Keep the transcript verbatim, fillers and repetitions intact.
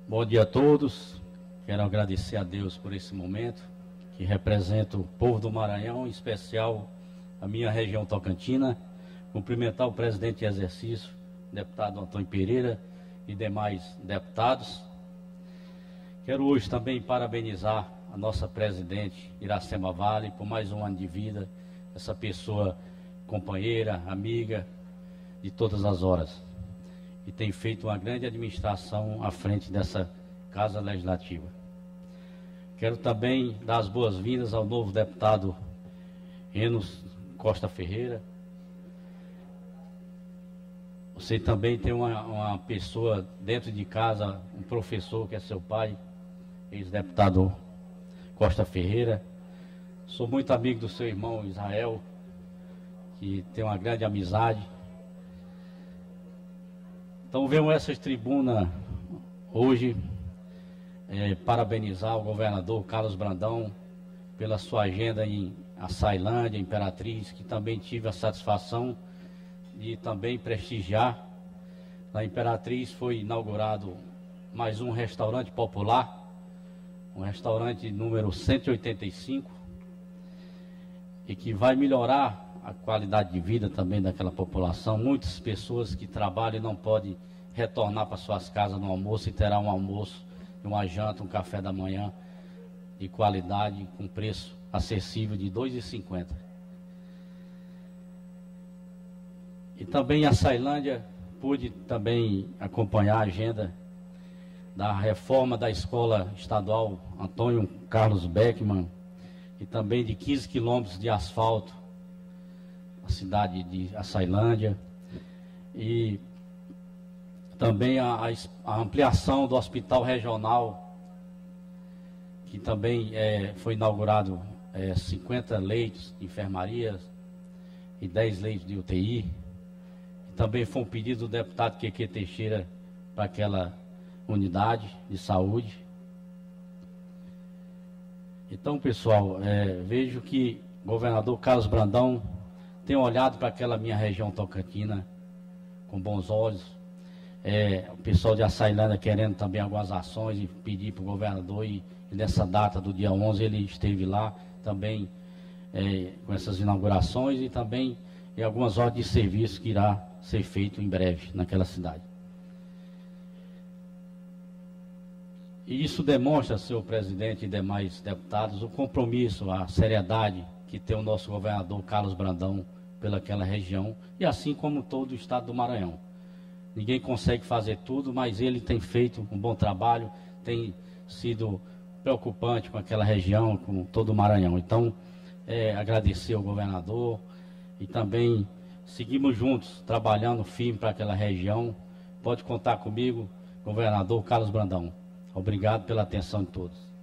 Bom dia a todos. Quero agradecer a Deus por esse momento, que representa o povo do Maranhão, em especial a minha região tocantina. Cumprimentar o presidente em exercício, deputado Antônio Pereira e demais deputados. Quero hoje também parabenizar a nossa presidente Iracema Vale por mais um ano de vida, essa pessoa companheira, amiga de todas as horas, e tem feito uma grande administração à frente dessa Casa Legislativa. Quero também dar as boas-vindas ao novo deputado Enos Costa Ferreira. Você também tem uma, uma pessoa dentro de casa, um professor que é seu pai, ex-deputado Costa Ferreira. Sou muito amigo do seu irmão Israel, que tem uma grande amizade. Então venho a essa tribuna hoje é, parabenizar o governador Carlos Brandão pela sua agenda em Açailândia, Imperatriz, que também tive a satisfação de também prestigiar. Na Imperatriz foi inaugurado mais um restaurante popular, um restaurante número cento e oitenta e cinco, e que vai melhorar a qualidade de vida também daquela população. Muitas pessoas que trabalham não podem retornar para suas casas no almoço, e terá um almoço, uma janta, um café da manhã de qualidade, com preço acessível de dois reais e cinquenta centavos. E também em Açailândia pude também acompanhar a agenda da reforma da Escola Estadual Antônio Carlos Beckmann, e também de quinze quilômetros de asfalto na cidade de Açailândia, e também a, a ampliação do Hospital Regional, que também é, foi inaugurado é, cinquenta leitos de enfermaria e dez leitos de U T I. Também foi um pedido do deputado Queque Teixeira para aquela unidade de saúde. Então, pessoal, é, vejo que o governador Carlos Brandão tem olhado para aquela minha região tocantina com bons olhos. É, o pessoal de Açailândia querendo também algumas ações, e pedir para o governador, e, e nessa data do dia onze ele esteve lá também é, com essas inaugurações, e também em algumas ordens de serviço que irá ser feito em breve naquela cidade. E isso demonstra, senhor presidente e demais deputados, o compromisso, a seriedade que tem o nosso governador Carlos Brandão pelaquela região, e assim como todo o estado do Maranhão. Ninguém consegue fazer tudo, mas ele tem feito um bom trabalho, tem sido preocupante com aquela região, com todo o Maranhão. Então, é, agradecer ao governador, e também seguimos juntos, trabalhando firme para aquela região. Pode contar comigo, governador Carlos Brandão. Obrigado pela atenção de todos.